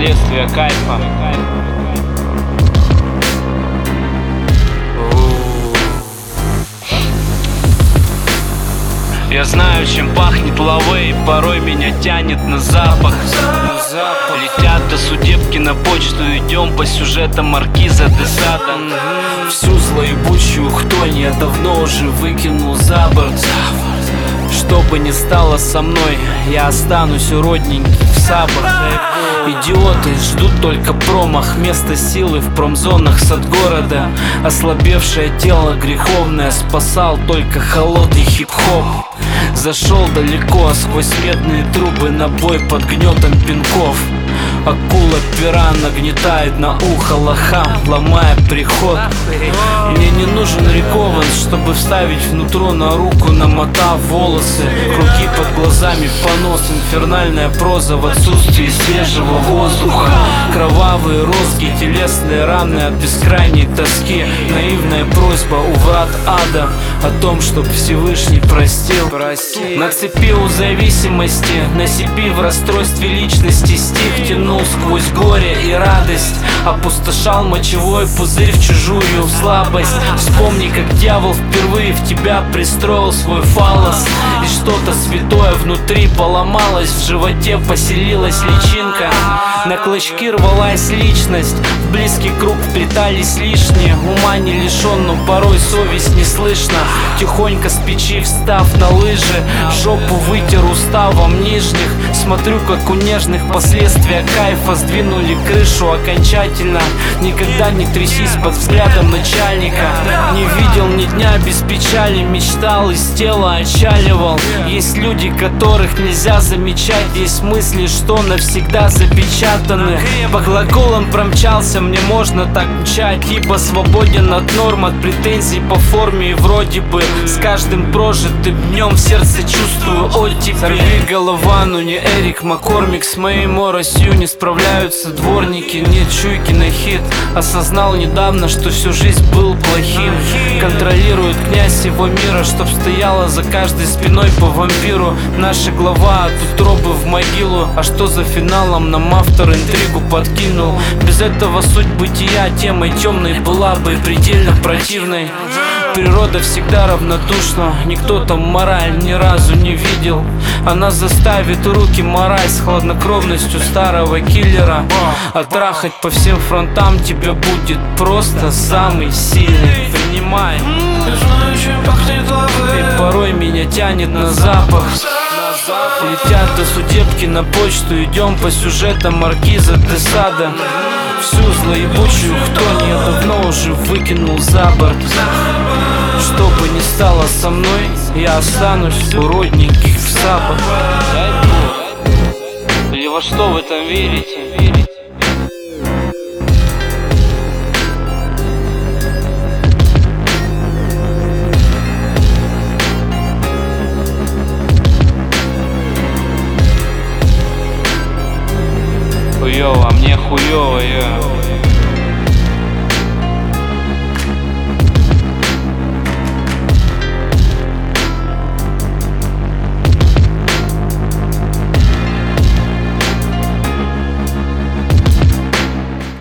последствия кайфа. Я знаю, чем пахнет лавей, порой меня тянет на запах. Летят до судебки на почту, идем по сюжетам маркиза де Сада. Всю злоебучую хтонь я давно уже выкинул за борт. Что бы ни стало со мной, я останусь уродненький в сабах. Идиоты ждут только промах, место силы в промзонах от города. Ослабевшее тело греховное спасал только холодный хип-хоп. Зашел далеко сквозь медные трубы на бой под гнетом пинков. Акула пера нагнетает на ухо лохам, ломая приход. Мне не нужен рекованс, чтобы вставить внутрь на руку, намотав волосы. Круги под глазами, понос, инфернальная проза в отсутствии свежего воздуха. Кровавые розги, телесные раны от бескрайней тоски. Наивная просьба у врат ада о том, чтоб Всевышний простил. Нацепи у зависимости, на себе в расстройстве личности. Стих тянул сквозь горе и радость, опустошал мочевой пузырь в чужую слабость. Вспомни, как дьявол впервые в тебя пристроил свой фаллос, и что-то святое внутри поломалось, в животе поселилась личинка. На клочки рвалась личность, в близкий круг вплетались лишние. Ума не лишен, но порой совесть не слышно. Тихонько с печи встав на лыжи, жопу вытер уставом нижних. Смотрю, как у нежных последствия кайфа сдвинули крышу окончательно. Никогда не трясись под взглядом начальника. Не видел ни дня без печали, мечтал, из тела отчаливал. Есть люди, которых нельзя замечать, есть мысли, что навсегда запечатаны. По глаголам промчался, мне можно так мчать, ибо свободен от норм, от претензий по форме. И вроде бы с каждым прожитым днем в сердце чувствую оттепель. Сорви голова, но не Эрик Маккормик. С моей моросью не справляются дворники. Нет чуйки на хит, осознал недавно, что всю жизнь был плохим. Контролирует князь его мира, чтоб стояла за каждой спиной по вампиру. Наша глава от утробы в могилу. А что за финалом нам автор интригу подкинул? Без этого суть бытия темой темной была бы предельно противной. Природа всегда равнодушна, никто там мораль ни разу не видел. Она заставит руки морать с хладнокровностью старого киллера. А трахать по всем фронтам тебя будет просто самый сильный. Принимай. И порой меня тянет на запах. Летят до судебки на почту, идем по сюжетам маркиза де Сада. Всю злоебучую хтонь я давно уже выкинул за борт. Что бы ни стало со мной, я останусь уродненьких в сабах. Или во что в этом верите?